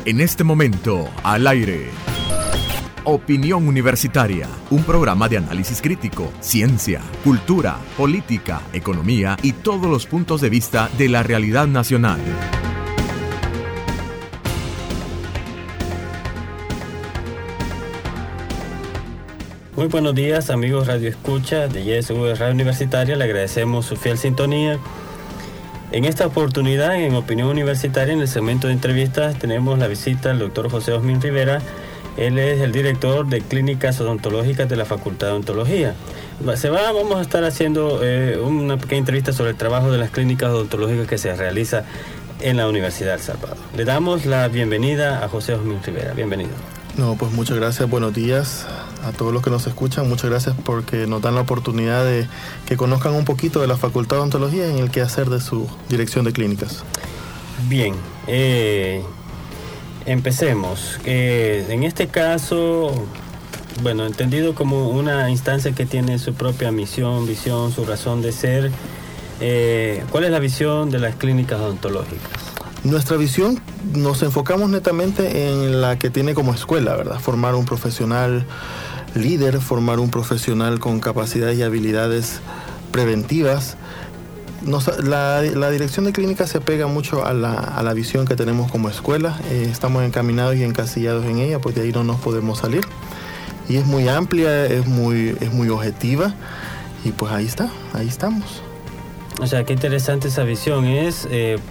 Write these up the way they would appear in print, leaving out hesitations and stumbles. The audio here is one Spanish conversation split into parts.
En este momento, al aire. Opinión Universitaria, un programa de análisis crítico, ciencia, cultura, política, economía y todos los puntos de vista de la realidad nacional. Muy buenos días, amigos Radio Escucha de YSU Radio Universitaria. Le agradecemos su fiel sintonía. En esta oportunidad, en Opinión Universitaria, en el segmento de entrevistas, tenemos la visita del doctor José Osmin Rivera. Él es el director de Clínicas Odontológicas de la Facultad de Odontología. Vamos a estar haciendo una pequeña entrevista sobre el trabajo de las clínicas odontológicas que se realiza en la Universidad de El Salvador. Le damos la bienvenida a José Osmin Rivera. Bienvenido. No, pues muchas gracias, buenos días a todos los que nos escuchan. Muchas gracias porque nos dan la oportunidad de que conozcan un poquito de la Facultad de Odontología en el quehacer de su dirección de clínicas. Bien, empecemos. En este caso, bueno, entendido como una instancia que tiene su propia misión, visión, su razón de ser, ¿cuál es la visión de las clínicas odontológicas? Nuestra visión nos enfocamos netamente en la que tiene como escuela, ¿verdad? Formar un profesional líder, formar un profesional con capacidades y habilidades preventivas. La dirección de clínica se apega mucho a la visión que tenemos como escuela. Estamos encaminados y encasillados en ella, pues de ahí no nos podemos salir. Y es muy amplia, es muy objetiva y pues ahí estamos. O sea, qué interesante esa visión. Es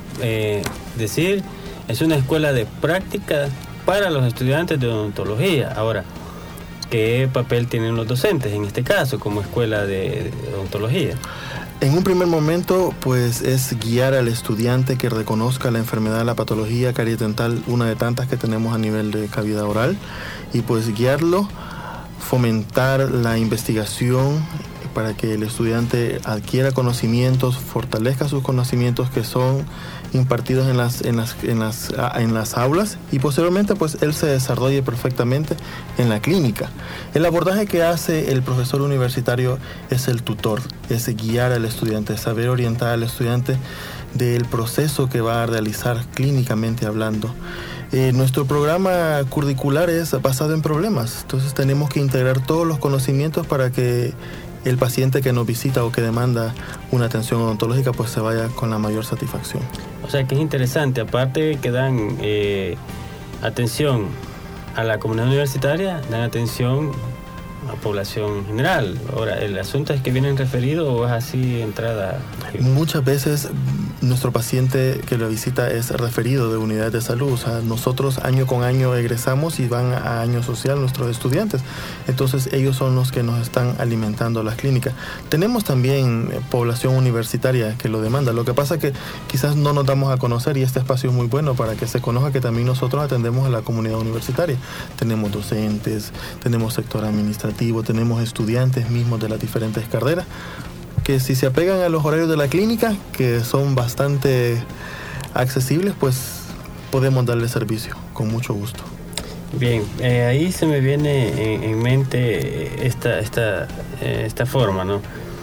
decir, es una escuela de práctica para los estudiantes de odontología. Ahora, ¿qué papel tienen los docentes en este caso como escuela de odontología? En un primer momento, pues es guiar al estudiante que reconozca la enfermedad, la patología cariodental, una de tantas que tenemos a nivel de cavidad oral, y pues guiarlo, fomentar la investigación para que el estudiante adquiera conocimientos, fortalezca sus conocimientos que son impartidos en las aulas y posteriormente pues él se desarrolle perfectamente en la clínica. El abordaje que hace el profesor universitario es el tutor, es guiar al estudiante, saber orientar al estudiante del proceso que va a realizar clínicamente hablando. Nuestro programa curricular es basado en problemas, entonces tenemos que integrar todos los conocimientos para que el paciente que nos visita o que demanda una atención odontológica pues se vaya con la mayor satisfacción. O sea que es interesante, aparte que dan atención a la comunidad universitaria, dan atención a la población general. Ahora, ¿el asunto es que vienen referidos o es así entrada? Muchas veces nuestro paciente que lo visita es referido de unidades de salud. O sea, nosotros año con año egresamos y van a año social nuestros estudiantes. Entonces ellos son los que nos están alimentando las clínicas. Tenemos también población universitaria que lo demanda. Lo que pasa es que quizás no nos damos a conocer y este espacio es muy bueno para que se conozca que también nosotros atendemos a la comunidad universitaria. Tenemos docentes, tenemos sector administrativo, tenemos estudiantes mismos de las diferentes carreras que si se apegan a los horarios de la clínica, que son bastante accesibles, pues podemos darle servicio con mucho gusto. Bien, ahí se me viene en mente esta forma, ¿no?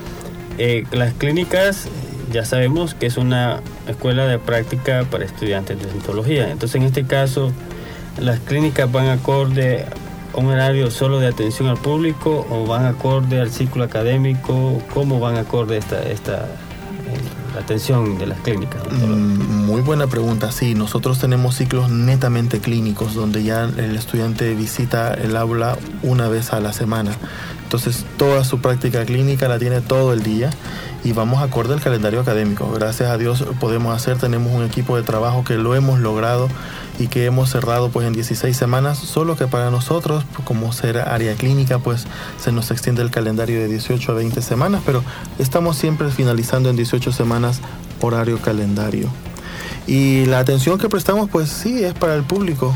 Las clínicas ya sabemos que es una escuela de práctica para estudiantes de odontología. Entonces, en este caso, las clínicas van acorde un horario solo de atención al público o van acorde al ciclo académico. ¿Cómo van acorde esta atención de las clínicas? Muy buena pregunta. Sí, nosotros tenemos ciclos netamente clínicos donde ya el estudiante visita el aula una vez a la semana. Entonces toda su práctica clínica la tiene todo el día y vamos acorde al calendario académico. Gracias a Dios tenemos un equipo de trabajo que lo hemos logrado y que hemos cerrado pues en 16 semanas, solo que para nosotros, como ser área clínica, pues se nos extiende el calendario de 18 a 20 semanas, pero estamos siempre finalizando en 18 semanas horario calendario. Y la atención que prestamos, pues sí, es para el público.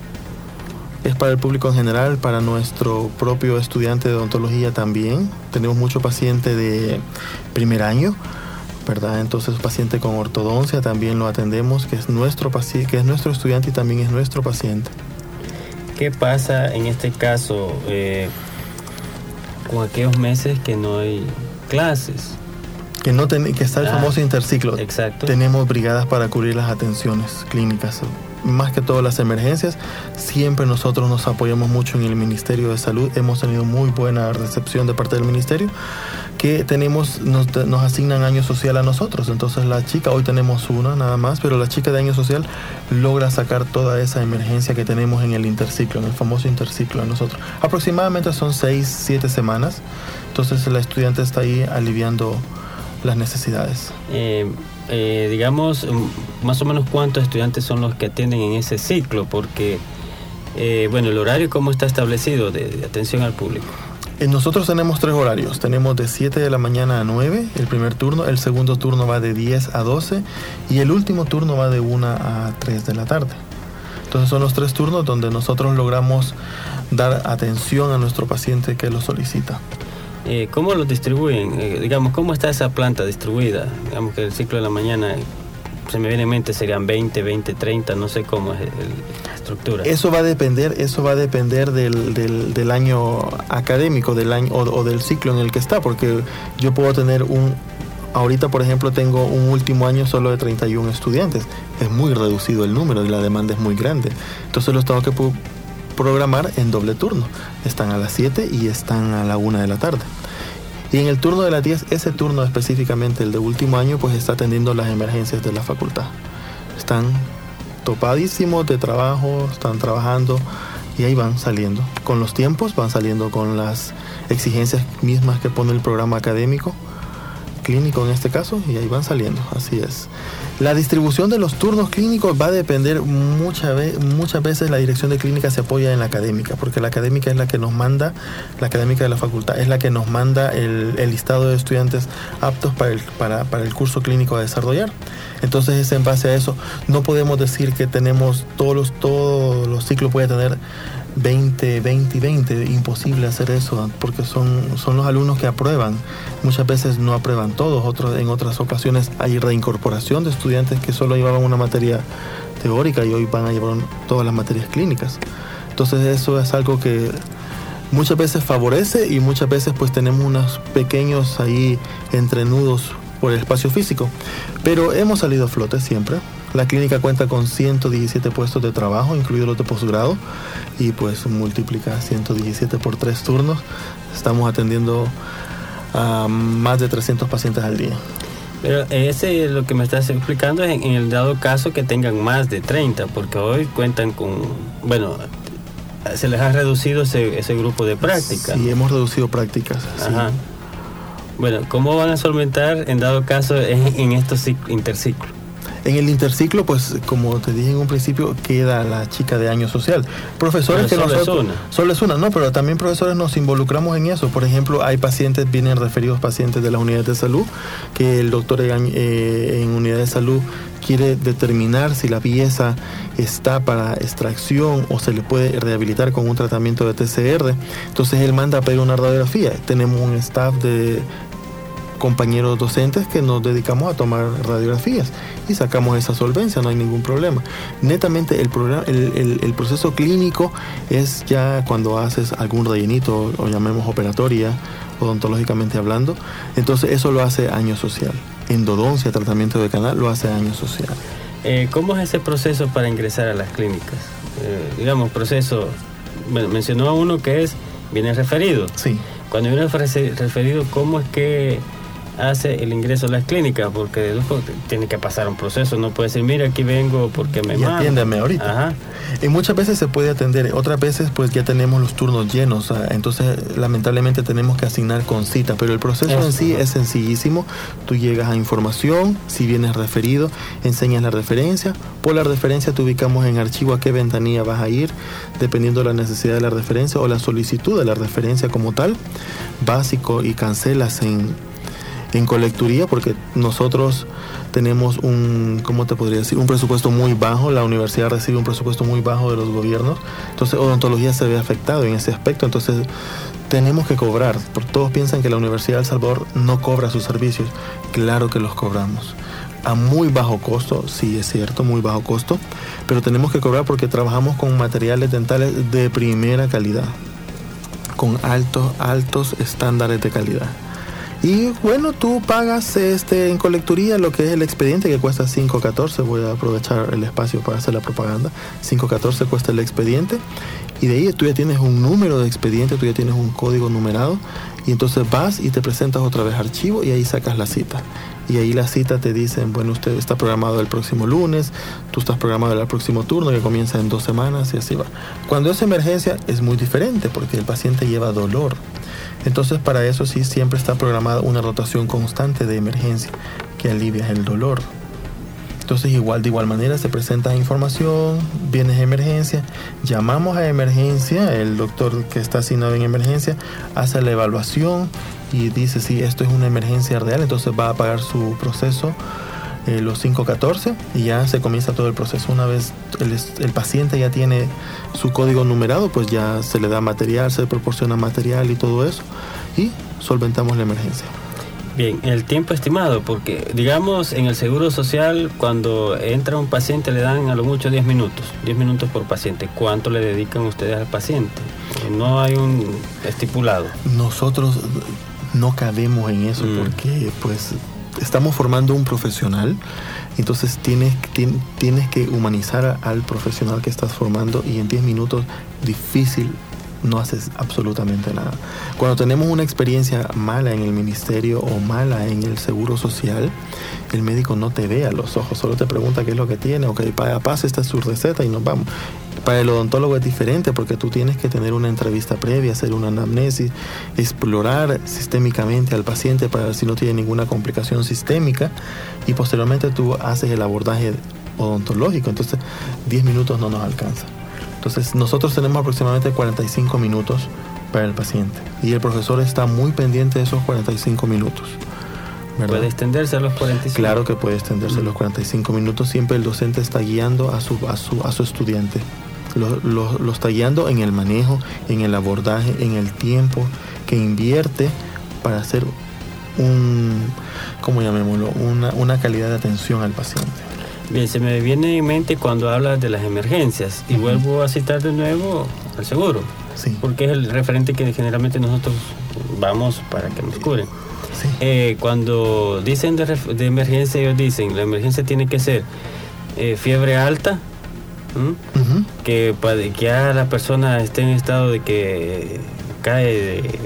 Es para el público en general, para nuestro propio estudiante de odontología también. Tenemos mucho paciente de primer año, ¿verdad? Entonces, paciente con ortodoncia también lo atendemos, que es nuestro paciente, que es nuestro estudiante y también es nuestro paciente. ¿Qué pasa en este caso con aquellos meses que no hay clases? que está el famoso interciclo. Exacto. Tenemos brigadas para cubrir las atenciones clínicas. Más que todo las emergencias, siempre nosotros nos apoyamos mucho en el Ministerio de Salud. Hemos tenido muy buena recepción de parte del Ministerio, que nos asignan año social a nosotros. Entonces la chica, hoy tenemos una nada más, pero la chica de año social logra sacar toda esa emergencia que tenemos en el interciclo, en el famoso interciclo de nosotros. Aproximadamente son 6-7 semanas. Entonces la estudiante está ahí aliviando las necesidades. Digamos, más o menos cuántos estudiantes son los que atienden en ese ciclo, porque, el horario, ¿cómo está establecido de atención al público? Nosotros tenemos 3 horarios. Tenemos de 7 de la mañana a 9, el primer turno, el segundo turno va de 10 a 12 y el último turno va de 1 a 3 de la tarde. Entonces son los 3 turnos donde nosotros logramos dar atención a nuestro paciente que lo solicita. ¿Cómo lo distribuyen? Digamos, ¿cómo está esa planta distribuida? Digamos que el ciclo de la mañana, se me viene en mente, serían 20, 30, no sé cómo es la estructura. Eso va a depender del año académico, del año o del ciclo en el que está, porque yo puedo tener ahorita, por ejemplo, tengo un último año solo de 31 estudiantes. Es muy reducido el número y la demanda es muy grande. Entonces los tengo que programar en doble turno. Están a las 7 y están a la 1 de la tarde. Y en el turno de las 10, ese turno específicamente, el de último año, pues está atendiendo las emergencias de la facultad. Están topadísimos de trabajo, están trabajando y ahí van saliendo. Con los tiempos, van saliendo con las exigencias mismas que pone el programa académico, clínico en este caso, y ahí van saliendo, así es. La distribución de los turnos clínicos va a depender muchas veces. La dirección de clínica se apoya en la académica, porque la académica es la que nos manda, la académica de la facultad es la que nos manda el listado de estudiantes aptos para el curso clínico a desarrollar. Entonces es en base a eso. No podemos decir que tenemos todos los ciclos puede tener 20, imposible hacer eso, porque son los alumnos que aprueban. Muchas veces no aprueban todos, en otras ocasiones hay reincorporación de estudiantes que solo llevaban una materia teórica y hoy van a llevar todas las materias clínicas. Entonces eso es algo que muchas veces favorece y muchas veces pues tenemos unos pequeños ahí entrenudos por el espacio físico, pero hemos salido a flote siempre. La clínica cuenta con 117 puestos de trabajo, incluidos los de posgrado, y pues multiplica 117 por 3 turnos. Estamos atendiendo a más de 300 pacientes al día. Pero ese lo que me estás explicando es en el dado caso que tengan más de 30, porque hoy cuentan con, se les ha reducido ese grupo de prácticas. Sí, hemos reducido prácticas. Ajá. Sí. Bueno, ¿cómo van a solventar en dado caso en estos interciclos? En el interciclo, pues, como te dije en un principio, queda la chica de año social. Profesores que nosotros... Solo es una, no, pero también profesores nos involucramos en eso. Por ejemplo, vienen referidos pacientes de las unidades de salud, que el doctor en unidad de salud quiere determinar si la pieza está para extracción o se le puede rehabilitar con un tratamiento de TCR. Entonces él manda a pedir una radiografía. Tenemos un staff de compañeros docentes que nos dedicamos a tomar radiografías y sacamos esa solvencia, no hay ningún problema. Netamente el proceso clínico es ya cuando haces algún rellenito o llamemos operatoria, odontológicamente hablando, entonces eso lo hace año social. Endodoncia, tratamiento de canal, lo hace año social. ¿Cómo es ese proceso para ingresar a las clínicas? Digamos, proceso, mencionó a uno que viene referido. Sí. Cuando viene referido, ¿cómo es que hace el ingreso a las clínicas? Porque tiene que pasar un proceso, no puede decir, mira, aquí vengo porque me mandan. Atiéndame ahorita. Ajá. Y muchas veces se puede atender, otras veces pues ya tenemos los turnos llenos, entonces lamentablemente tenemos que asignar con cita, pero el proceso en sí es sencillísimo. Tú llegas a información, si vienes referido, enseñas la referencia, por la referencia te ubicamos en archivo a qué ventanilla vas a ir, dependiendo de la necesidad de la referencia o la solicitud de la referencia como tal, básico, y cancelas en colecturía, porque nosotros tenemos un presupuesto muy bajo. La universidad recibe un presupuesto muy bajo de los gobiernos, entonces odontología se ve afectado en ese aspecto, entonces tenemos que cobrar, porque todos piensan que la Universidad de El Salvador no cobra sus servicios. Claro que los cobramos a muy bajo costo, sí es cierto, muy bajo costo, pero tenemos que cobrar porque trabajamos con materiales dentales de primera calidad, con altos estándares de calidad. Y bueno, tú pagas en colecturía lo que es el expediente, que cuesta $5.14. Voy a aprovechar el espacio para hacer la propaganda. $5.14 cuesta el expediente. Y de ahí tú ya tienes un número de expediente, tú ya tienes un código numerado. Y entonces vas y te presentas otra vez archivo y ahí sacas la cita. Y ahí la cita te dicen, bueno, usted está programado el próximo lunes, tú estás programado el próximo turno que comienza en 2 semanas y así va. Cuando es emergencia es muy diferente porque el paciente lleva dolor. Entonces para eso sí siempre está programada una rotación constante de emergencia que alivia el dolor. Entonces de igual manera se presenta información, vienes a emergencia, llamamos a emergencia, el doctor que está asignado en emergencia hace la evaluación y dice si esto es una emergencia real, entonces va a pagar su proceso, los $5.14, y ya se comienza todo el proceso. Una vez el paciente ya tiene su código numerado, pues ya se le da material, se le proporciona material y todo eso, y solventamos la emergencia. Bien, el tiempo estimado, porque digamos en el Seguro Social cuando entra un paciente le dan a lo mucho 10 minutos por paciente. ¿Cuánto le dedican ustedes al paciente? No hay un estipulado. Nosotros no cabemos en eso porque pues estamos formando un profesional, entonces tienes que humanizar al profesional que estás formando y en 10 minutos difícil no haces absolutamente nada. Cuando tenemos una experiencia mala en el ministerio o mala en el Seguro Social, el médico no te ve a los ojos, solo te pregunta qué es lo que tiene, ok, pasa, esta es su receta y nos vamos. Para el odontólogo es diferente porque tú tienes que tener una entrevista previa, hacer una anamnesis, explorar sistémicamente al paciente para ver si no tiene ninguna complicación sistémica y posteriormente tú haces el abordaje odontológico. Entonces 10 minutos no nos alcanza. Entonces nosotros tenemos aproximadamente 45 minutos para el paciente y el profesor está muy pendiente de esos 45 minutos, ¿verdad? ¿Puede extenderse a los 45? Claro que puede extenderse a los 45 minutos. Siempre el docente está guiando a su estudiante. Lo está guiando en el manejo, en el abordaje, en el tiempo que invierte para hacer una calidad de atención al paciente. Bien, se me viene en mente cuando hablas de las emergencias y vuelvo a citar de nuevo al seguro, sí, porque es el referente que generalmente nosotros vamos para que nos cubren. Sí. Cuando dicen de emergencia, ellos dicen la emergencia tiene que ser fiebre alta, que ya la persona esté en estado de que cae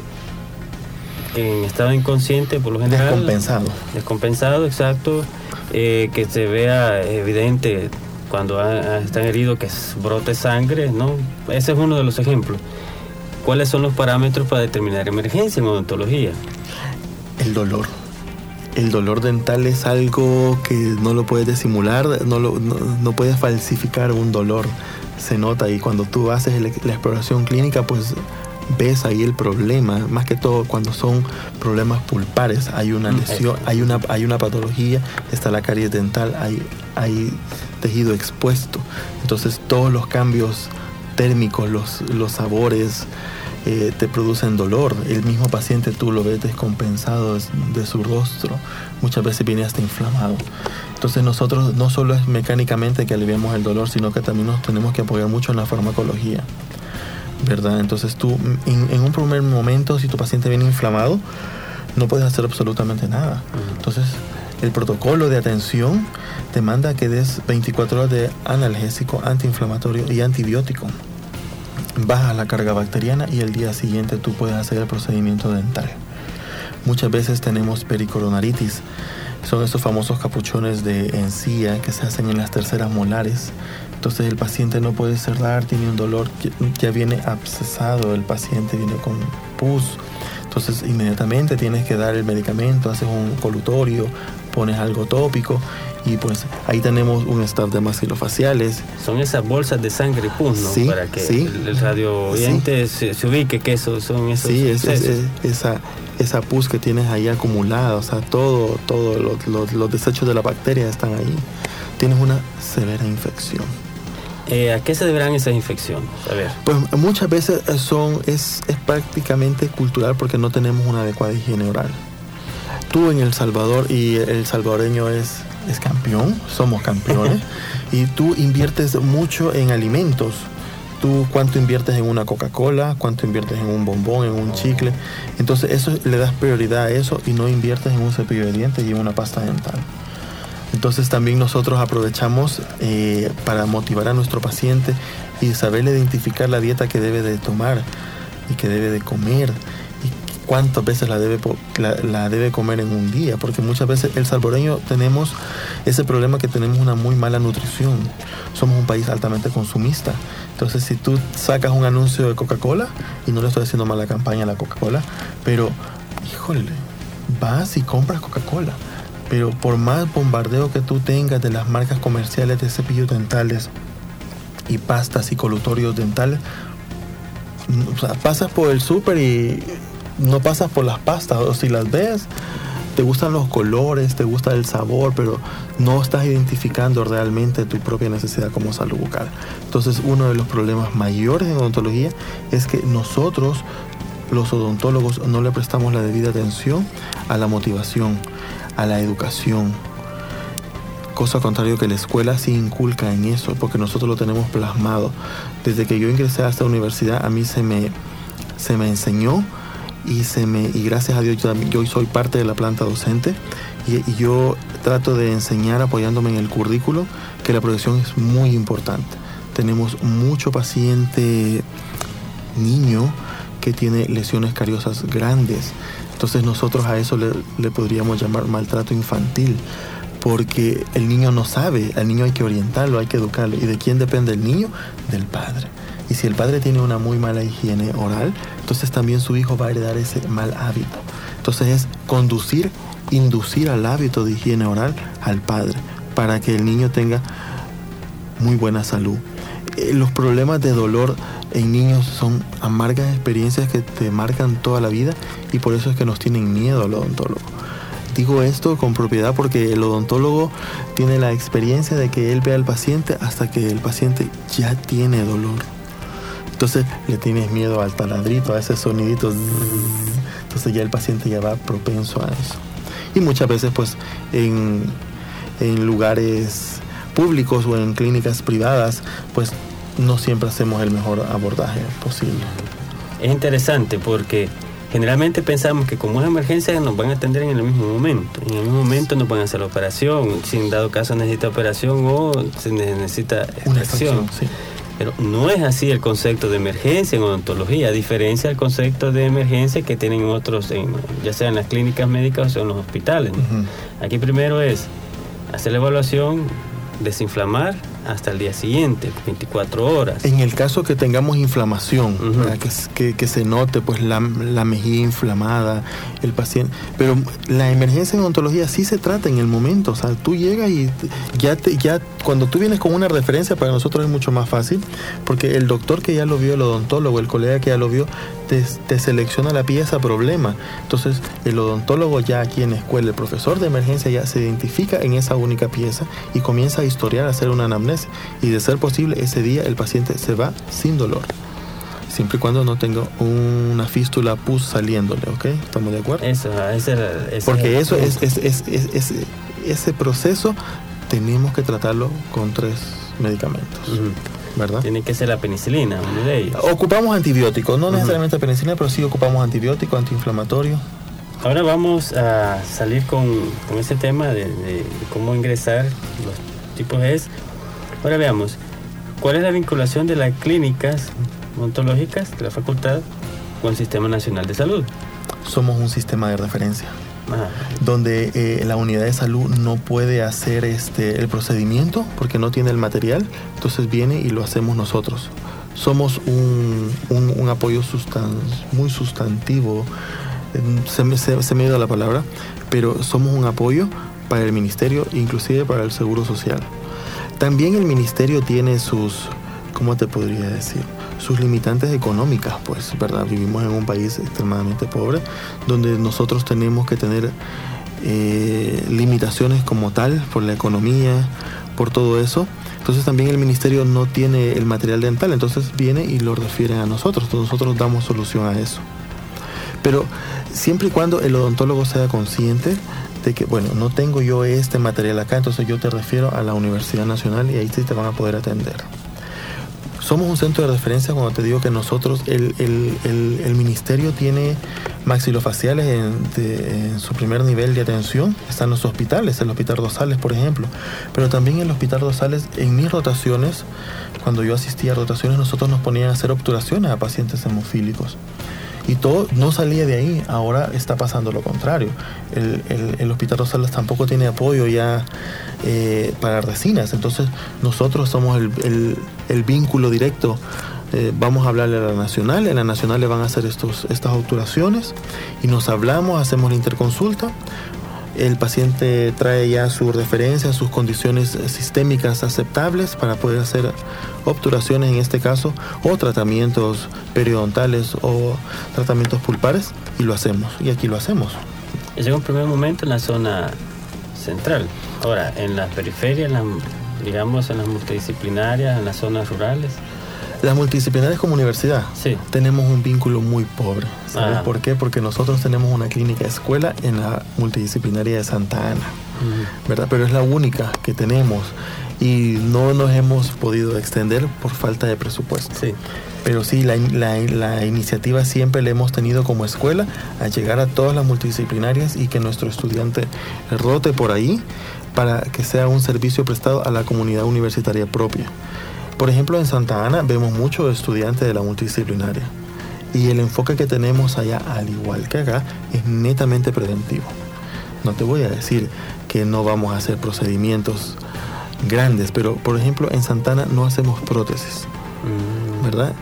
en estado inconsciente por lo general. Descompensado, exacto. Que se vea evidente cuando están heridos que brote sangre, ¿no? Ese es uno de los ejemplos. ¿Cuáles son los parámetros para determinar emergencia en odontología? El dolor. El dolor dental es algo que no lo puedes disimular, no puedes falsificar un dolor. Se nota y cuando tú haces la exploración clínica, pues ves ahí el problema, más que todo cuando son problemas pulpares, hay una lesión, hay una patología, está la caries dental, hay tejido expuesto. Entonces todos los cambios térmicos, los sabores te producen dolor. El mismo paciente tú lo ves descompensado de su rostro, muchas veces viene hasta inflamado. Entonces nosotros no solo es mecánicamente que aliviamos el dolor, sino que también nos tenemos que apoyar mucho en la farmacología, ¿verdad? Entonces tú en un primer momento, si tu paciente viene inflamado, no puedes hacer absolutamente nada. Entonces el protocolo de atención te manda que des 24 horas de analgésico, antiinflamatorio y antibiótico. Bajas la carga bacteriana y el día siguiente tú puedes hacer el procedimiento dental. Muchas veces tenemos pericoronaritis. Son esos famosos capuchones de encía que se hacen en las terceras molares. Entonces el paciente no puede cerrar, tiene un dolor, ya viene abscesado el paciente, viene con pus. Entonces inmediatamente tienes que dar el medicamento, haces un colutorio, pones algo tópico y pues ahí tenemos un staff de maxilofaciales. Son esas bolsas de sangre y pus, ¿no? Sí, para que el radio oyente se ubique que eso son esos. Sí, esa pus que tienes ahí acumulada, o sea, todos los desechos de la bacteria están ahí. Tienes una severa infección. ¿A qué se deberán esas infecciones? A ver. Pues muchas veces es prácticamente cultural porque no tenemos una adecuada higiene oral. Tú en El Salvador, y el salvadoreño es campeón, somos campeones, y tú inviertes mucho en alimentos tú cuánto inviertes en una Coca-Cola, cuánto inviertes en un bombón, en un chicle. Entonces eso le das prioridad a eso y no inviertes en un cepillo de dientes y en una pasta dental. Entonces también nosotros aprovechamos para motivar a nuestro paciente y saberle identificar la dieta que debe de tomar y que debe de comer y cuántas veces la debe comer en un día, porque muchas veces el salvadoreño tenemos ese problema que tenemos una muy mala nutrición. Somos un país altamente consumista. Entonces si tú sacas un anuncio de Coca-Cola, y no le estoy haciendo mala campaña a la Coca-Cola, pero híjole, vas y compras Coca-Cola. Pero por más bombardeo que tú tengas de las marcas comerciales de cepillos dentales y pastas y colutorios dentales, o sea, pasas por el súper y no pasas por las pastas, o si las ves, te gustan los colores, te gusta el sabor, pero no estás identificando realmente tu propia necesidad como salud bucal. Entonces, uno de los problemas mayores en odontología es que nosotros, los odontólogos, no le prestamos la debida atención a la motivación, a la educación, cosa contrario que la escuela sí inculca en eso, porque nosotros lo tenemos plasmado. Desde que yo ingresé a esta universidad, a mí se me enseñó y gracias a Dios yo soy parte de la planta docente y yo trato de enseñar apoyándome en el currículo que la prevención es muy importante. Tenemos mucho paciente niño que tiene lesiones cariosas grandes. Entonces nosotros a eso le podríamos llamar maltrato infantil, porque el niño no sabe, al niño hay que orientarlo, hay que educarlo. ¿Y de quién depende el niño? Del padre. Y si el padre tiene una muy mala higiene oral, entonces también su hijo va a heredar ese mal hábito. Entonces es inducir al hábito de higiene oral al padre, para que el niño tenga muy buena salud. Los problemas de dolor en niños son amargas experiencias que te marcan toda la vida y por eso es que nos tienen miedo al odontólogo. Digo esto con propiedad porque el odontólogo tiene la experiencia de que él ve al paciente hasta que el paciente ya tiene dolor. Entonces le tienes miedo al taladrito, a ese sonidito. Entonces ya el paciente ya va propenso a eso. Y muchas veces pues en lugares públicos o en clínicas privadas pues no siempre hacemos el mejor abordaje posible. Es interesante porque generalmente pensamos que como es emergencia nos van a atender en el mismo momento. En el mismo momento nos van a hacer la operación, si en dado caso necesita operación o se necesita extracción. Sí. Pero no es así el concepto de emergencia en odontología, a diferencia del concepto de emergencia que tienen otros, ya sea en las clínicas médicas o en los hospitales, ¿no? Uh-huh. Aquí primero es hacer la evaluación, desinflamar hasta el día siguiente, 24 horas. En el caso que tengamos inflamación, uh-huh, que se note pues la mejilla inflamada, el paciente, pero la emergencia en odontología sí se trata en el momento, o sea, tú llegas y ya cuando tú vienes con una referencia, para nosotros es mucho más fácil, porque el doctor que ya lo vio, el odontólogo, el colega que ya lo vio, te selecciona la pieza problema. Entonces el odontólogo ya aquí en la escuela, el profesor de emergencia ya se identifica en esa única pieza y comienza a historiar, a hacer una anamnesis, y de ser posible ese día el paciente se va sin dolor, siempre y cuando no tenga una fístula pus saliéndole, ¿ok? ¿Estamos de acuerdo? Porque eso ese proceso tenemos que tratarlo con 3 medicamentos. Uh-huh. ¿Verdad? Tiene que ser la penicilina, uno de ellos. Ocupamos antibióticos, no necesariamente penicilina, pero sí ocupamos antibiótico, antiinflamatorio. Ahora vamos a salir con ese tema de cómo ingresar, los tipos es. Ahora veamos, ¿cuál es la vinculación de las clínicas odontológicas de la facultad con el Sistema Nacional de Salud? Somos un sistema de referencia. Donde la unidad de salud no puede hacer el procedimiento porque no tiene el material, entonces viene y lo hacemos nosotros. Somos un apoyo muy sustantivo, se me ha ido la palabra, pero somos un apoyo para el ministerio, inclusive para el Seguro Social. También el ministerio tiene sus, ¿cómo te podría decir?, sus limitantes económicas, pues, ¿verdad? Vivimos en un país extremadamente pobre, donde nosotros tenemos que tener limitaciones como tal, por la economía, por todo eso. Entonces también el ministerio no tiene el material dental, entonces viene y lo refieren a nosotros. Entonces nosotros damos solución a eso. Pero siempre y cuando el odontólogo sea consciente de que, bueno, no tengo yo este material acá, entonces yo te refiero a la Universidad Nacional y ahí sí te van a poder atender. somos un centro de referencia cuando te digo que nosotros, el ministerio tiene maxilofaciales en su primer nivel de atención. Están los hospitales, el Hospital Rosales, por ejemplo. Pero también en el Hospital Rosales, en mis rotaciones, cuando yo asistía a rotaciones, nosotros nos ponían a hacer obturaciones a pacientes hemofílicos. Y todo no salía de ahí. Ahora está pasando lo contrario. El Hospital Rosales tampoco tiene apoyo ya para resinas. Entonces nosotros somos el vínculo directo. Vamos a hablarle a la Nacional. En la Nacional le van a hacer estas obturaciones y nos hablamos, hacemos la interconsulta. El paciente trae ya su referencia, sus condiciones sistémicas aceptables para poder hacer obturaciones en este caso, o tratamientos periodontales o tratamientos pulpares, y lo hacemos, y aquí lo hacemos. Llega un primer momento en la zona central. Ahora, en las periferias, digamos en las multidisciplinarias, en las zonas rurales. Las multidisciplinarias como universidad, sí, tenemos un vínculo muy pobre. ¿Sabes por qué? Porque nosotros tenemos una clínica escuela en la multidisciplinaria de Santa Ana, ¿verdad? Pero es la única que tenemos y no nos hemos podido extender por falta de presupuesto. Sí. Pero sí, la iniciativa siempre la hemos tenido como escuela, a llegar a todas las multidisciplinarias y que nuestro estudiante rote por ahí para que sea un servicio prestado a la comunidad universitaria propia. Por ejemplo, en Santa Ana vemos muchos estudiantes de la multidisciplinaria y el enfoque que tenemos allá, al igual que acá, es netamente preventivo. No te voy a decir que no vamos a hacer procedimientos grandes, pero por ejemplo en Santa Ana no hacemos prótesis, ¿verdad?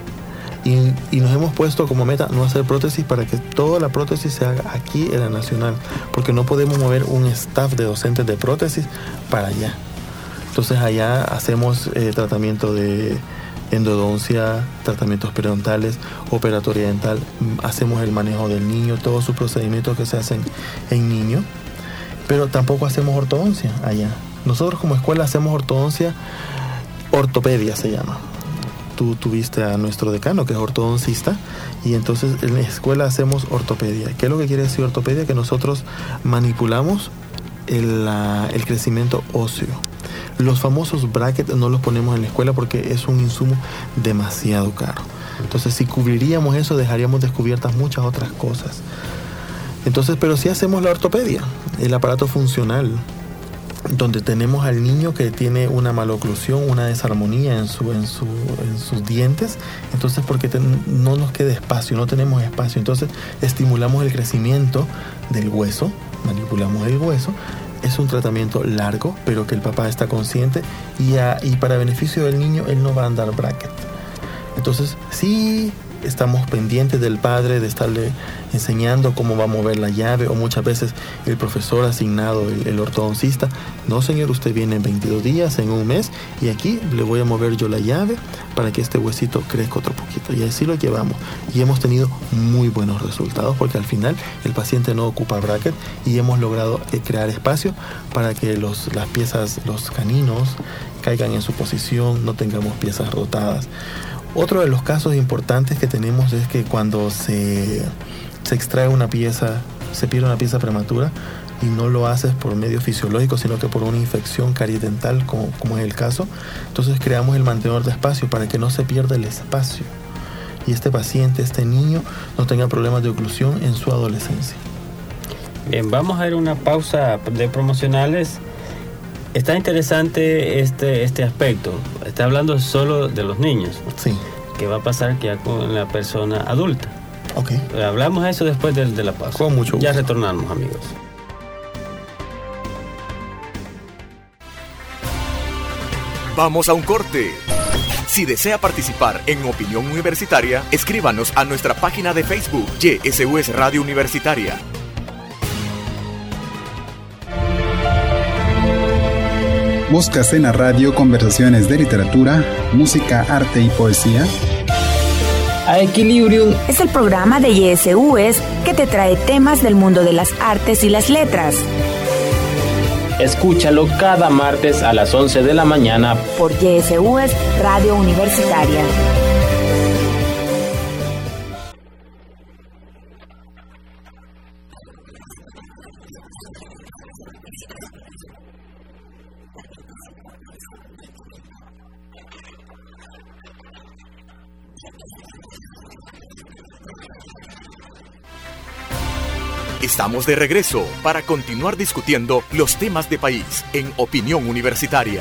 Y nos hemos puesto como meta no hacer prótesis para que toda la prótesis se haga aquí en la Nacional, porque no podemos mover un staff de docentes de prótesis para allá. Entonces allá hacemos tratamiento de endodoncia, tratamientos periodontales, operatoria dental, hacemos el manejo del niño, todos sus procedimientos que se hacen en niño, pero tampoco hacemos ortodoncia allá. Nosotros como escuela hacemos ortodoncia, ortopedia se llama. Tú tuviste a nuestro decano que es ortodoncista y entonces en la escuela hacemos ortopedia. ¿Qué es lo que quiere decir ortopedia? Que nosotros manipulamos el crecimiento óseo. Los famosos brackets no los ponemos en la escuela porque es un insumo demasiado caro. Entonces, si cubriríamos eso, dejaríamos descubiertas muchas otras cosas. Entonces, pero sí hacemos la ortopedia, el aparato funcional, donde tenemos al niño que tiene una maloclusión, una desarmonía en sus dientes. Entonces, porque no nos queda espacio, no tenemos espacio. Entonces, estimulamos el crecimiento del hueso, manipulamos el hueso. Es un tratamiento largo, pero que el papá está consciente y para beneficio del niño, él no va a andar bracket. Entonces, sí estamos pendientes del padre, de estarle enseñando cómo va a mover la llave, o muchas veces el profesor asignado, el ortodoncista, no señor, usted viene en 22 días, en un mes, y aquí le voy a mover yo la llave para que este huesito crezca otro poquito, y así lo llevamos, y hemos tenido muy buenos resultados, porque al final el paciente no ocupa bracket, y hemos logrado crear espacio para que las piezas, los caninos, caigan en su posición, no tengamos piezas rotadas. Otro de los casos importantes que tenemos es que cuando se extrae una pieza, se pierde una pieza prematura y no lo haces por medio fisiológico, sino que por una infección cariodental, como es el caso. Entonces creamos el mantenedor de espacio para que no se pierda el espacio y este paciente, este niño, no tenga problemas de oclusión en su adolescencia. Bien, vamos a ir a una pausa de promocionales. Está interesante este aspecto. Está hablando solo de los niños. Sí. ¿Qué va a pasar ya con la persona adulta? Ok. Hablamos de eso después de la pausa. Con mucho gusto. Ya retornamos, amigos. Vamos a un corte. Si desea participar en Opinión Universitaria, escríbanos a nuestra página de Facebook, YSUS Radio Universitaria. ¿Buscas en la radio conversaciones de literatura, música, arte y poesía? A Equilibrium es el programa de YSUS que te trae temas del mundo de las artes y las letras. Escúchalo cada martes a las 11 de la mañana por YSUS Radio Universitaria. Estamos de regreso para continuar discutiendo los temas de país en Opinión Universitaria.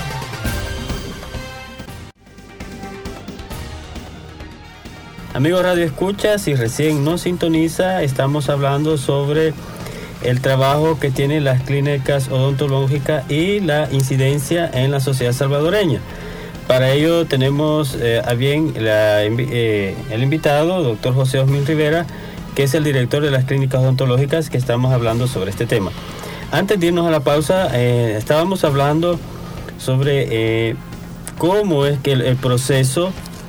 Amigos Radio Escucha, si recién nos sintoniza, estamos hablando sobre el trabajo que tienen las clínicas odontológicas y la incidencia en la sociedad salvadoreña. Para ello tenemos a bien el invitado, doctor José Osmin Rivera, que es el director de las clínicas odontológicas, que estamos hablando sobre este tema. Antes de irnos a la pausa, estábamos hablando sobre cómo es que el proceso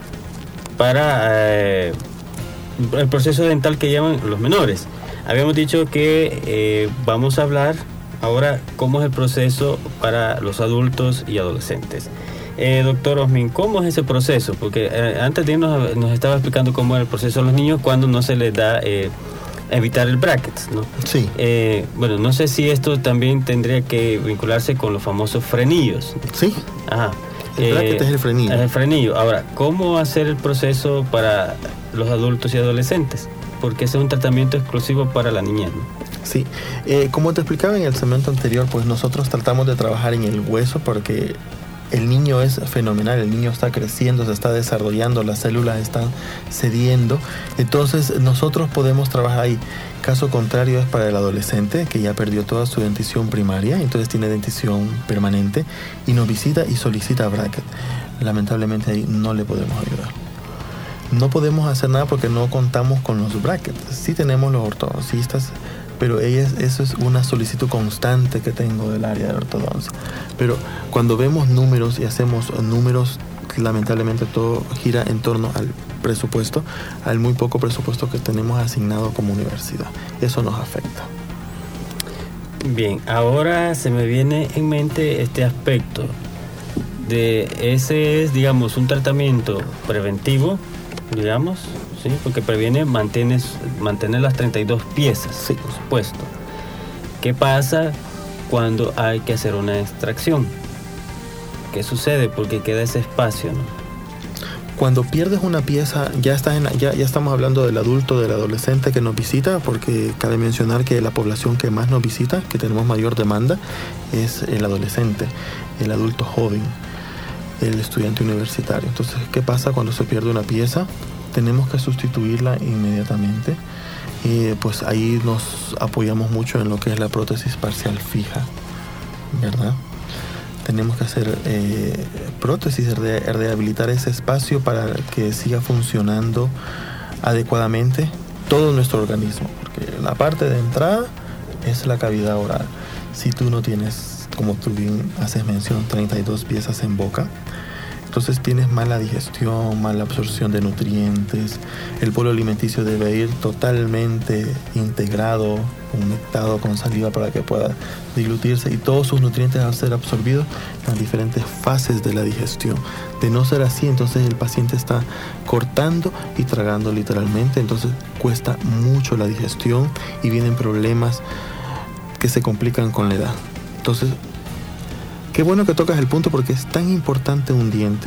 el proceso dental que llevan los menores. Habíamos dicho que vamos a hablar ahora cómo es el proceso para los adultos y adolescentes. Doctor Osmin, ¿cómo es ese proceso? Porque antes de irnos nos estaba explicando cómo es el proceso a los niños cuando no se les da evitar el bracket, ¿no? Sí. Bueno, no sé si esto también tendría que vincularse con los famosos frenillos. Sí. Ajá. El bracket es el frenillo. Es el frenillo. Ahora, ¿cómo hacer el proceso para los adultos y adolescentes? Porque ese es un tratamiento exclusivo para la niñez, ¿no? Sí. Como te explicaba en el segmento anterior, pues nosotros tratamos de trabajar en el hueso porque el niño es fenomenal, el niño está creciendo, se está desarrollando, las células están cediendo, entonces nosotros podemos trabajar ahí. Caso contrario es para el adolescente que ya perdió toda su dentición primaria, entonces tiene dentición permanente y nos visita y solicita bracket. Lamentablemente ahí no le podemos ayudar. No podemos hacer nada porque no contamos con los brackets. Sí tenemos los ortodoncistas, pero eso es una solicitud constante que tengo del área de ortodoncia. Pero cuando vemos números y hacemos números, lamentablemente todo gira en torno al presupuesto, al muy poco presupuesto que tenemos asignado como universidad. Eso nos afecta. Bien, ahora se me viene en mente este aspecto de ese es, digamos, un tratamiento preventivo, digamos, ¿sí? Porque previene mantener las 32 piezas, sí, por supuesto. ¿Qué pasa cuando hay que hacer una extracción? ¿Qué sucede? Porque queda ese espacio, ¿no? Cuando pierdes una pieza, ya estamos hablando del adulto, del adolescente que nos visita, porque cabe mencionar que la población que más nos visita, que tenemos mayor demanda, es el adolescente, el adulto joven, el estudiante universitario. Entonces, ¿qué pasa cuando se pierde una pieza? Tenemos que sustituirla inmediatamente. Pues ahí nos apoyamos mucho en lo que es la prótesis parcial fija, ¿verdad? Tenemos que hacer prótesis, rehabilitar ese espacio para que siga funcionando adecuadamente todo nuestro organismo, porque la parte de entrada es la cavidad oral. Si tú no tienes, como tú bien haces mención, 32 piezas en boca, entonces tienes mala digestión, mala absorción de nutrientes. El bolo alimenticio debe ir totalmente integrado, conectado con saliva para que pueda diglutirse y todos sus nutrientes al ser absorbidos en las diferentes fases de la digestión. De no ser así, entonces el paciente está cortando y tragando literalmente, entonces cuesta mucho la digestión y vienen problemas que se complican con la edad. Entonces, qué bueno que tocas el punto porque es tan importante un diente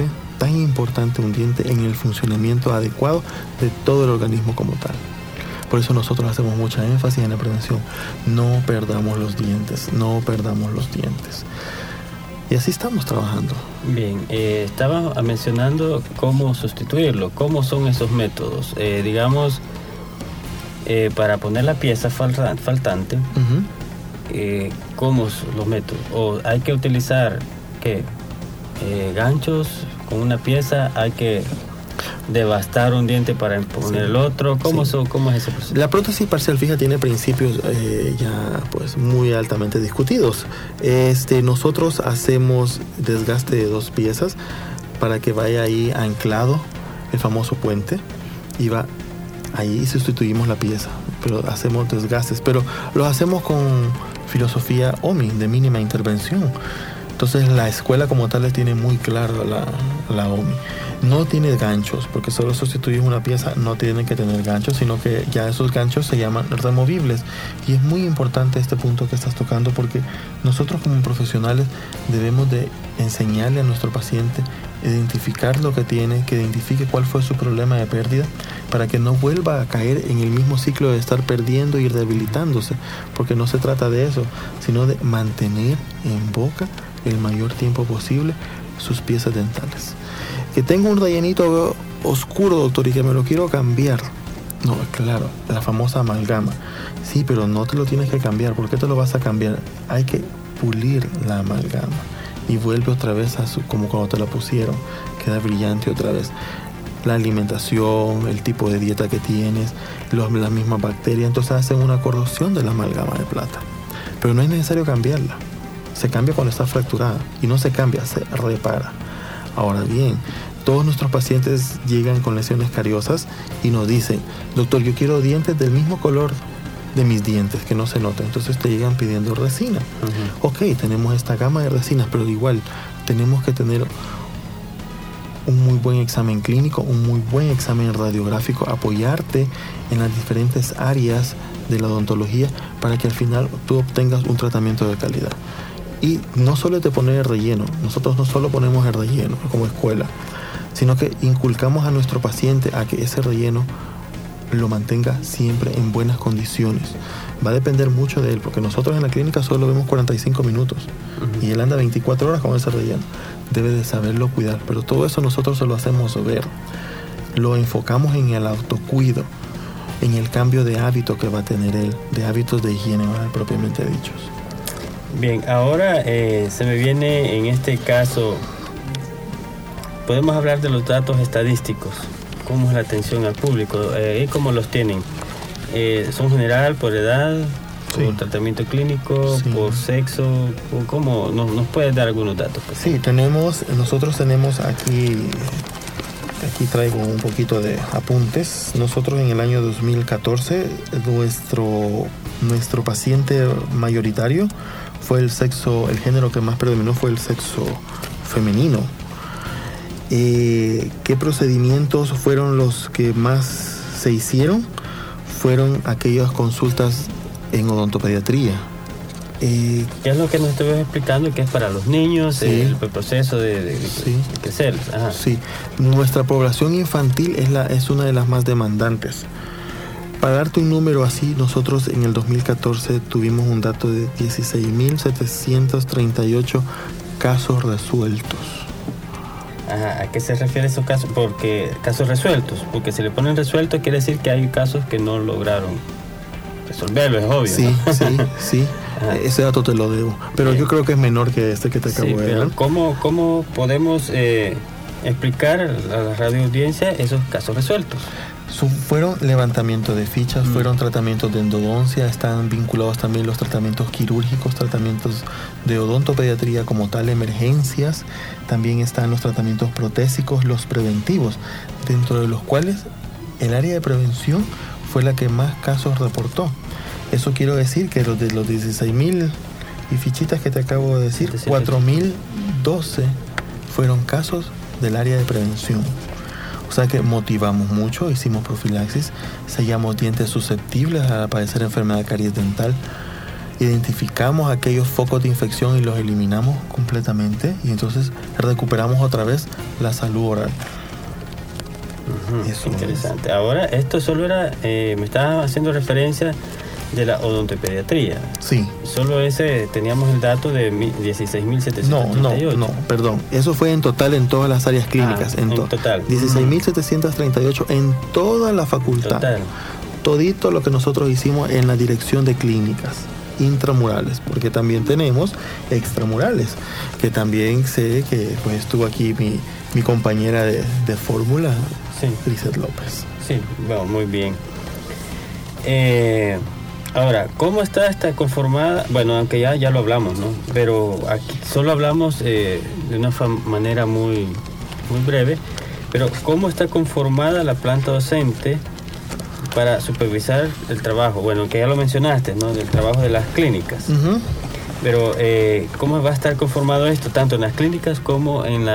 en el funcionamiento adecuado de todo el organismo como tal. Por eso nosotros hacemos mucha énfasis en la prevención. No perdamos los dientes, no perdamos los dientes. Y así estamos trabajando. Bien, estaba mencionando cómo sustituirlo, cómo son esos métodos. Digamos, para poner la pieza faltante, ¿cómo son los métodos? ¿O hay que utilizar ganchos con una pieza? ¿Hay que devastar un diente para poner el otro? ¿Cómo es ese proceso? La prótesis parcial fija tiene principios ya pues muy altamente discutidos. Nosotros hacemos desgaste de 2 piezas para que vaya ahí anclado el famoso puente y va ahí y sustituimos la pieza, pero hacemos desgastes, pero lo hacemos con filosofía OMI, de mínima intervención. Entonces la escuela como tal le tiene muy clara la OMI. No tiene ganchos, porque solo sustituir una pieza no tiene que tener ganchos, sino que ya esos ganchos se llaman removibles. Y es muy importante este punto que estás tocando, porque nosotros como profesionales debemos de enseñarle a nuestro paciente identificar lo que tiene, que identifique cuál fue su problema de pérdida, para que no vuelva a caer en el mismo ciclo de estar perdiendo y debilitándose, porque no se trata de eso, sino de mantener en boca el mayor tiempo posible sus piezas dentales. Que tengo un rellenito oscuro, doctor, y que me lo quiero cambiar. No, claro, la famosa amalgama. Sí, pero no te lo tienes que cambiar. ¿Por qué te lo vas a cambiar? Hay que pulir la amalgama y vuelve otra vez como cuando te la pusieron. Queda brillante otra vez. La alimentación, el tipo de dieta que tienes, las mismas bacterias, entonces hacen una corrosión de la amalgama de plata. Pero no es necesario cambiarla. Se cambia cuando está fracturada y no se cambia, se repara. Ahora bien, todos nuestros pacientes llegan con lesiones cariosas y nos dicen: doctor, yo quiero dientes del mismo color de mis dientes, que no se nota. Entonces te llegan pidiendo resina. Ok, tenemos esta gama de resinas, pero igual tenemos que tener un muy buen examen clínico, un muy buen examen radiográfico, apoyarte en las diferentes áreas de la odontología para que al final tú obtengas un tratamiento de calidad. Y no solo te poner el relleno, nosotros no solo ponemos el relleno como escuela, sino que inculcamos a nuestro paciente a que ese relleno lo mantenga siempre en buenas condiciones. Va a depender mucho de él, porque nosotros en la clínica solo vemos 45 minutos y él anda 24 horas con ese relleno. Debe de saberlo cuidar, pero todo eso nosotros se lo hacemos ver. Lo enfocamos en el autocuido, en el cambio de hábito que va a tener él, de hábitos de higiene propiamente dichos. Bien, ahora se me viene en este caso, podemos hablar de los datos estadísticos. ¿Cómo es la atención al público? ¿Cómo los tienen? ¿Son general, por edad, por tratamiento clínico, por sexo? ¿Cómo? ¿Nos puedes dar algunos datos? Pues? Sí, nosotros tenemos aquí traigo un poquito de apuntes. Nosotros en el año 2014, nuestro paciente mayoritario fue el género que más predominó fue el sexo femenino. ¿Qué procedimientos fueron los que más se hicieron? Fueron aquellas consultas en odontopediatría. ¿Qué es lo que nos estuviste explicando? Que es para los niños, sí, el proceso de crecer. Ajá. Sí, nuestra población infantil es una de las más demandantes. Para darte un número así, nosotros en el 2014 tuvimos un dato de 16.738 casos resueltos. Ajá, ¿a qué se refiere esos casos? Porque casos resueltos, porque si le ponen resueltos quiere decir que hay casos que no lograron resolverlo, es obvio. Sí, ¿no? sí. Ese dato te lo debo, pero yo creo que es menor que este que te acabo de dar. ¿Cómo podemos explicar a la radioaudiencia esos casos resueltos? Fueron levantamiento de fichas, fueron tratamientos de endodoncia, están vinculados también los tratamientos quirúrgicos, tratamientos de odontopediatría como tal, emergencias, también están los tratamientos protésicos, los preventivos, dentro de los cuales el área de prevención fue la que más casos reportó. Eso quiero decir que de los 16.000 y fichitas que te acabo de decir, 4.012 fueron casos del área de prevención. O sea que motivamos mucho, hicimos profilaxis, sellamos dientes susceptibles a padecer enfermedad de caries dental, identificamos aquellos focos de infección y los eliminamos completamente y entonces recuperamos otra vez la salud oral. Eso interesante. Ahora, esto solo era, me estabas haciendo referencia de la odontopediatría. Sí. Solo teníamos el dato de 16.738. No, perdón. Eso fue en total en todas las áreas clínicas. En total. 16.738 en toda la facultad. Total. Todito lo que nosotros hicimos en la dirección de clínicas intramurales, porque también tenemos extramurales, que también sé que pues estuvo aquí mi compañera de fórmula, sí, Lizeth López. Sí, bueno, muy bien. Ahora, ¿cómo está conformada? Bueno, aunque ya lo hablamos, ¿no? Pero aquí solo hablamos de una manera muy, muy breve. Pero ¿cómo está conformada la planta docente para supervisar el trabajo? Bueno, que ya lo mencionaste, ¿no? Del trabajo de las clínicas. Pero ¿cómo va a estar conformado esto? Tanto en las clínicas como en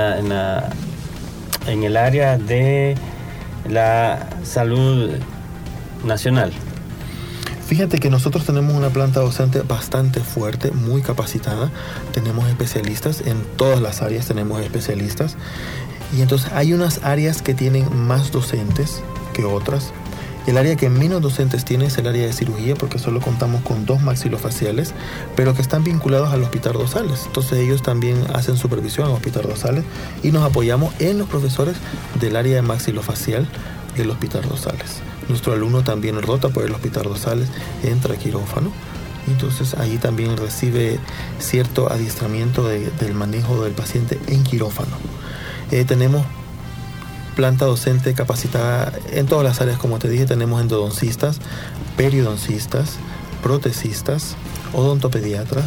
el área de la salud nacional. Fíjate que nosotros tenemos una planta docente bastante fuerte, muy capacitada. Tenemos especialistas en todas las áreas, tenemos especialistas. Y entonces hay unas áreas que tienen más docentes que otras. El área que menos docentes tiene es el área de cirugía, porque solo contamos con 2 maxilofaciales, pero que están vinculados al hospital dorsales. Entonces ellos también hacen supervisión en hospital dorsales y nos apoyamos en los profesores del área de maxilofacial del hospital dorsales. Nuestro alumno también rota por el hospital dorsales, entra a quirófano. Entonces ahí también recibe cierto adiestramiento del manejo del paciente en quirófano. Tenemos planta docente capacitada en todas las áreas, como te dije. Tenemos endodoncistas, periodoncistas, protecistas, odontopediatras.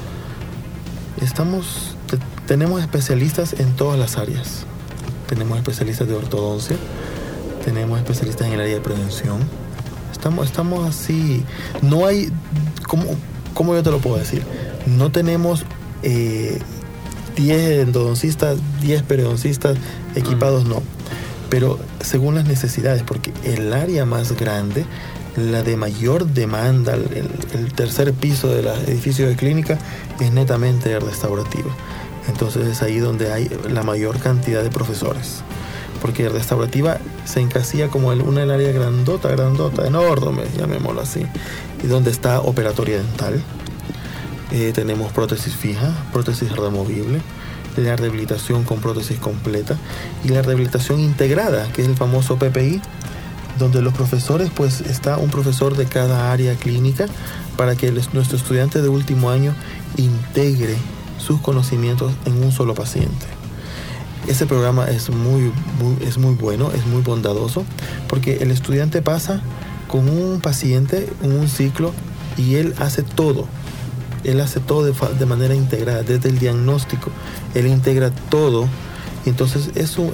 Tenemos especialistas en todas las áreas. Tenemos especialistas de ortodoncia, tenemos especialistas en el área de prevención. Estamos así. No hay, ¿cómo yo te lo puedo decir? No tenemos 10 endodoncistas, 10 periodoncistas equipados, no. Pero según las necesidades, porque el área más grande, la de mayor demanda, el tercer piso del edificio de clínica, es netamente restaurativa. Entonces es ahí donde hay la mayor cantidad de profesores. Porque restaurativa se encasilla como una del área grandota, enorme, llamémoslo así. Y donde está operatoria dental. Tenemos prótesis fija, prótesis removible, la rehabilitación con prótesis completa y la rehabilitación integrada, que es el famoso PPI, donde los profesores, pues está un profesor de cada área clínica para que nuestro estudiante de último año integre sus conocimientos en un solo paciente. Ese programa es muy bueno, es muy bondadoso, porque el estudiante pasa con un paciente en un ciclo y él hace todo. Él hace todo de manera integrada, desde el diagnóstico. Él integra todo. Y entonces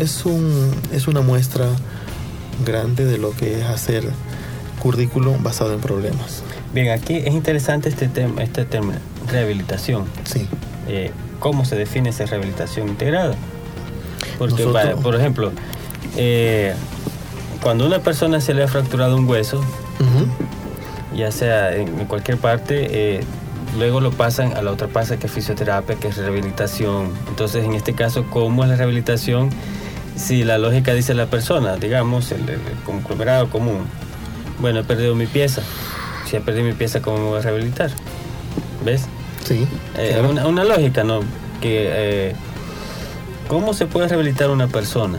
es una muestra grande de lo que es hacer currículum basado en problemas. Bien, aquí es interesante este término, rehabilitación. Sí. ¿Cómo se define esa rehabilitación integrada? Porque, por ejemplo, cuando a una persona se le ha fracturado un hueso, uh-huh, ya sea en cualquier parte, luego lo pasan a la otra fase, que es fisioterapia, que es rehabilitación. Entonces, en este caso, ¿cómo es la rehabilitación? Si la lógica dice la persona, digamos, el conglomerado común. Bueno, he perdido mi pieza. Si he perdido mi pieza, ¿cómo me voy a rehabilitar? ¿Ves? Sí. Claro. Una lógica, ¿no? Que, ¿cómo se puede rehabilitar una persona?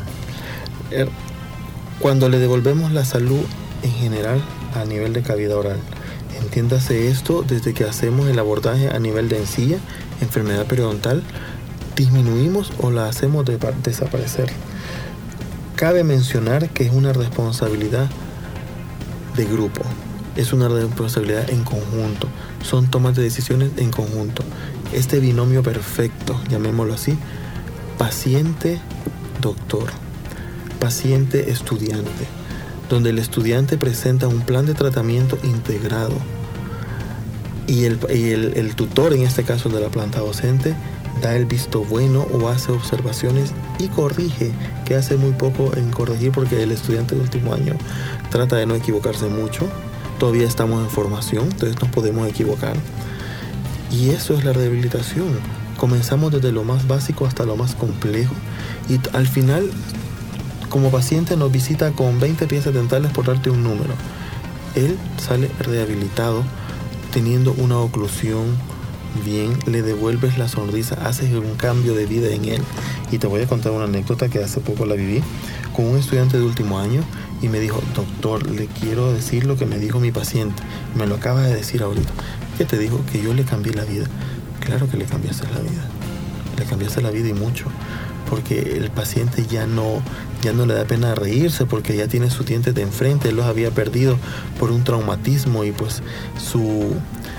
Cuando le devolvemos la salud en general a nivel de cavidad oral. Entiéndase esto desde que hacemos el abordaje a nivel de encía, enfermedad periodontal, disminuimos o la hacemos desaparecer. Cabe mencionar que es una responsabilidad de grupo, es una responsabilidad en conjunto, son tomas de decisiones en conjunto. Este binomio perfecto, llamémoslo así, paciente-doctor, paciente-estudiante, donde el estudiante presenta un plan de tratamiento integrado y el tutor, en este caso de la planta docente, da el visto bueno o hace observaciones y corrige, que hace muy poco en corregir, porque el estudiante de último año trata de no equivocarse mucho. Todavía estamos en formación, entonces nos podemos equivocar. Y eso es la rehabilitación. Comenzamos desde lo más básico hasta lo más complejo y al final, como paciente nos visita con 20 piezas dentales, por darte un número. Él sale rehabilitado, teniendo una oclusión bien, le devuelves la sonrisa, haces un cambio de vida en él. Y te voy a contar una anécdota que hace poco la viví con un estudiante de último año y me dijo: doctor, le quiero decir lo que me dijo mi paciente. Me lo acaba de decir ahorita. ¿Qué te dijo? Que yo le cambié la vida. Claro que le cambiaste la vida. Le cambiaste la vida y mucho. Porque el paciente ya no le da pena reírse, porque ya tiene sus dientes de enfrente. Él los había perdido por un traumatismo y pues su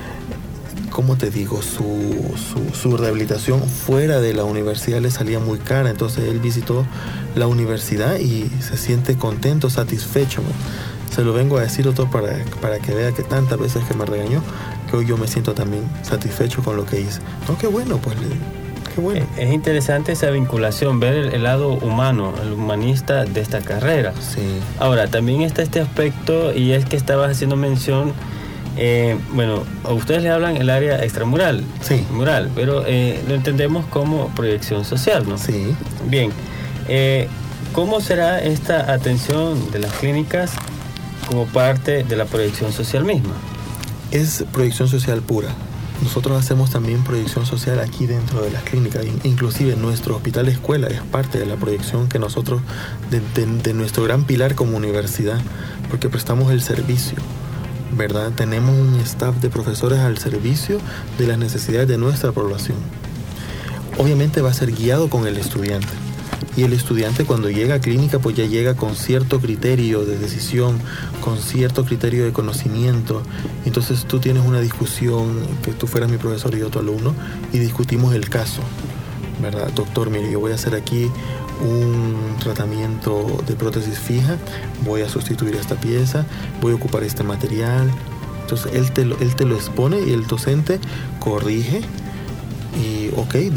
rehabilitación fuera de la universidad le salía muy cara. Entonces él visitó la universidad y se siente contento, satisfecho. Se lo vengo a decir otro para que vea que tantas veces que me regañó, que hoy yo me siento también satisfecho con lo que hice. No, qué bueno, pues qué bueno. Es interesante esa vinculación, ver el lado humano, el humanista de esta carrera. Sí. Ahora, también está este aspecto, y es que estabas haciendo mención, a ustedes le hablan el área extramural, sí, mural, pero lo entendemos como proyección social, ¿no? Sí. Bien, ¿Cómo será esta atención de las clínicas como parte de la proyección social misma? Es proyección social pura. Nosotros hacemos también proyección social aquí dentro de las clínicas. Inclusive nuestro hospital escuela es parte de la proyección que nosotros, de nuestro gran pilar como universidad, porque prestamos el servicio, ¿verdad? Tenemos un staff de profesores al servicio de las necesidades de nuestra población. Obviamente va a ser guiado con el estudiante. Y el estudiante cuando llega a clínica pues ya llega con cierto criterio de decisión, con cierto criterio de conocimiento. Entonces tú tienes una discusión, que tú fueras mi profesor y yo tu alumno, y discutimos el caso, ¿verdad? Doctor, mire, yo voy a hacer aquí un tratamiento de prótesis fija, voy a sustituir esta pieza, voy a ocupar este material. Entonces él te lo expone y el docente corrige y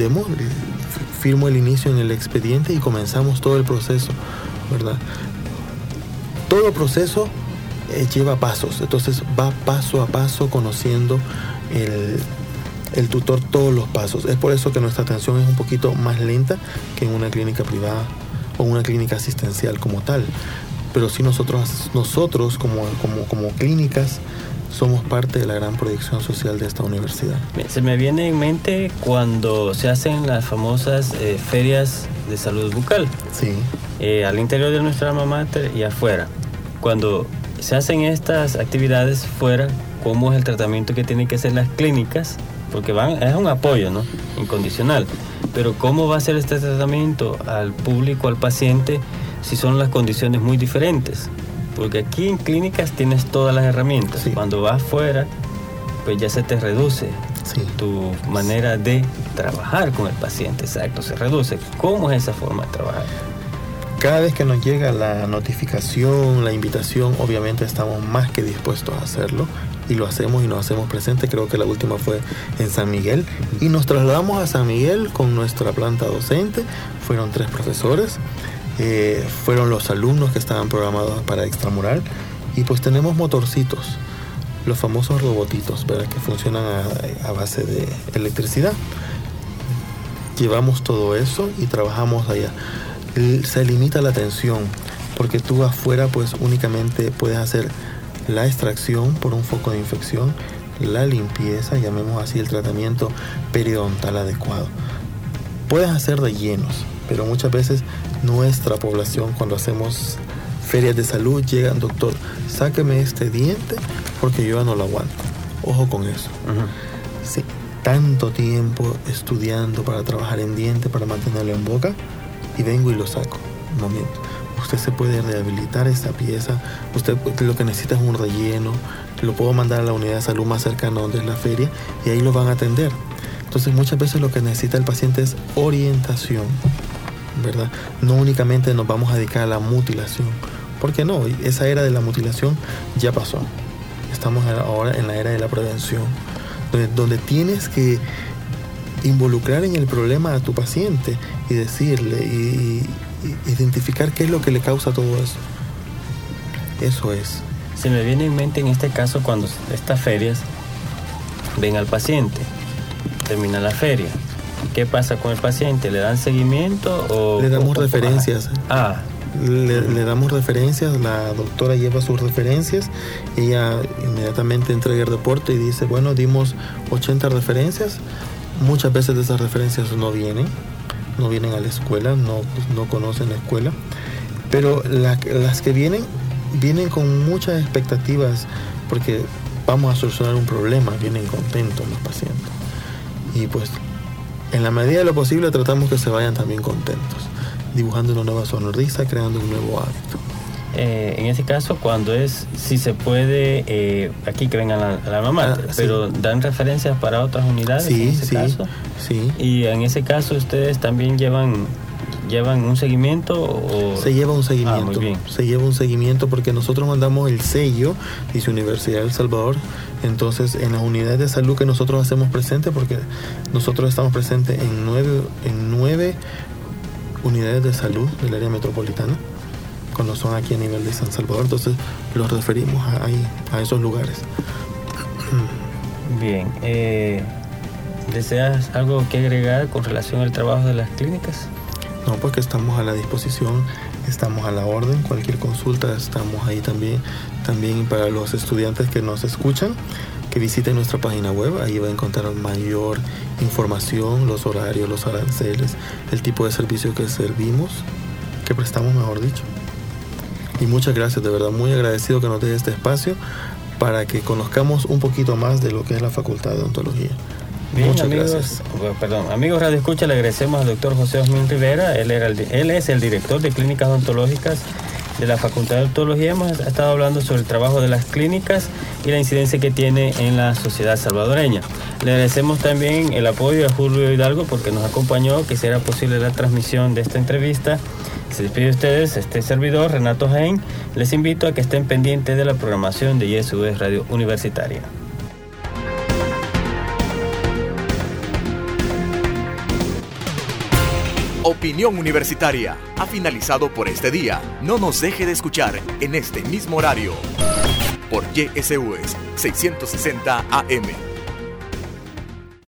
firmo el inicio en el expediente y comenzamos todo el proceso, ¿verdad? Todo proceso lleva pasos, entonces va paso a paso conociendo el tutor todos los pasos. Es por eso que nuestra atención es un poquito más lenta que en una clínica privada o una clínica asistencial como tal. Pero sí nosotros como clínicas somos parte de la gran proyección social de esta universidad. Se me viene en mente cuando se hacen las famosas ferias de salud bucal. Sí. Al interior de nuestra alma mater y afuera. Cuando se hacen estas actividades fuera, ¿cómo es el tratamiento que tienen que hacer las clínicas? Porque es un apoyo, ¿no? Incondicional. Pero ¿cómo va a ser este tratamiento al público, al paciente, si son las condiciones muy diferentes? Porque aquí en clínicas tienes todas las herramientas. Sí. Cuando vas fuera, pues ya se te reduce tu manera de trabajar con el paciente. Exacto, se reduce. ¿Cómo es esa forma de trabajar? Cada vez que nos llega la notificación, la invitación, obviamente estamos más que dispuestos a hacerlo. Y lo hacemos y nos hacemos presentes. Creo que la última fue en San Miguel. Y nos trasladamos a San Miguel con nuestra planta docente. Fueron 3 profesores. Fueron los alumnos que estaban programados para extramural y pues tenemos motorcitos, los famosos robotitos, ¿verdad? Que funcionan a base de electricidad. Llevamos todo eso y trabajamos allá. Se limita la atención porque tú afuera pues únicamente puedes hacer la extracción por un foco de infección, la limpieza, llamemos así, el tratamiento periodontal adecuado. Puedes hacer rellenos, pero muchas veces nuestra población, cuando hacemos ferias de salud, llegan, doctor, sáqueme este diente porque yo ya no lo aguanto. Ojo con eso. Uh-huh. Sí, tanto tiempo estudiando para trabajar en diente, para mantenerlo en boca, y vengo y lo saco. Un momento. Usted se puede rehabilitar esta pieza, usted lo que necesita es un relleno, lo puedo mandar a la unidad de salud más cercana donde es la feria y ahí lo van a atender. Entonces muchas veces lo que necesita el paciente es orientación, ¿verdad? No únicamente nos vamos a dedicar a la mutilación, porque no, esa era de la mutilación ya pasó. Estamos ahora en la era de la prevención, donde tienes que involucrar en el problema a tu paciente y decirle y identificar qué es lo que le causa todo eso. Eso es. Se me viene en mente en este caso cuando estas ferias ven al paciente, termina la feria. ¿Qué pasa con el paciente? ¿Le dan seguimiento o...? Le damos referencias. Le damos referencias, la doctora lleva sus referencias, ella inmediatamente entrega el reporte y dice, bueno, dimos 80 referencias, muchas veces de esas referencias no vienen a la escuela, no conocen la escuela, pero las que vienen con muchas expectativas porque vamos a solucionar un problema, vienen contentos los pacientes. Y pues en la medida de lo posible tratamos que se vayan también contentos, dibujando una nueva sonrisa, creando un nuevo hábito. En ese caso, cuando si se puede, aquí que vengan a la mamá, pero sí. ¿Dan referencias para otras unidades en ese caso? Sí. Y en ese caso, ¿ustedes también llevan un seguimiento? ¿O? Se lleva un seguimiento. Muy bien. Se lleva un seguimiento porque nosotros mandamos el sello, dice Universidad de El Salvador. Entonces, en las unidades de salud que nosotros hacemos presente, porque nosotros estamos presentes en 9 unidades de salud del área metropolitana, cuando son aquí a nivel de San Salvador, entonces los referimos a esos lugares. Bien, ¿deseas algo que agregar con relación al trabajo de las clínicas? No, porque estamos a la disposición, estamos a la orden, cualquier consulta estamos ahí también. También para los estudiantes que nos escuchan, que visiten nuestra página web, ahí va a encontrar mayor información, los horarios, los aranceles, el tipo de servicio que servimos, que prestamos, mejor dicho. Y muchas gracias, de verdad, muy agradecido que nos dé este espacio para que conozcamos un poquito más de lo que es la Facultad de Odontología. Bien, muchas amigos, gracias. Amigos Radio Escucha, le agradecemos al doctor José Osmin Rivera. Él es el director de clínicas odontológicas de la Facultad de Odontología. Hemos estado hablando sobre el trabajo de las clínicas y la incidencia que tiene en la sociedad salvadoreña. Le agradecemos también el apoyo a Julio Hidalgo porque nos acompañó, que será posible la transmisión de esta entrevista. Se despide de ustedes este servidor, Renato Jaén. Les invito a que estén pendientes de la programación de YSUS Radio Universitaria. Opinión Universitaria ha finalizado por este día. No nos deje de escuchar en este mismo horario por YSUS 660 AM.